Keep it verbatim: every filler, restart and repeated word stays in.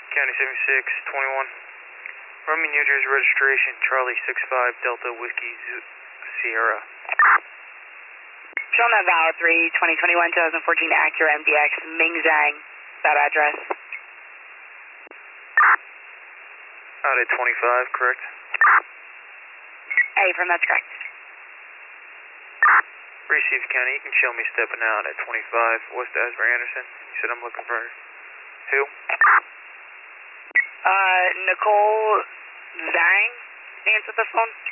County seventy-six twenty-one. Run me New Jersey registration, Charlie six five Delta Whiskey Sierra. Showing that Valid three, twenty twenty-one, twenty fourteen Acura M D X, Ming Zhang, that address. Out at twenty-five, correct? Hey, from that's correct. Received County, you can show me stepping out at twenty-five, West Asbury Anderson. You said I'm looking for who? Uh, Nicole Zhang answered the phone.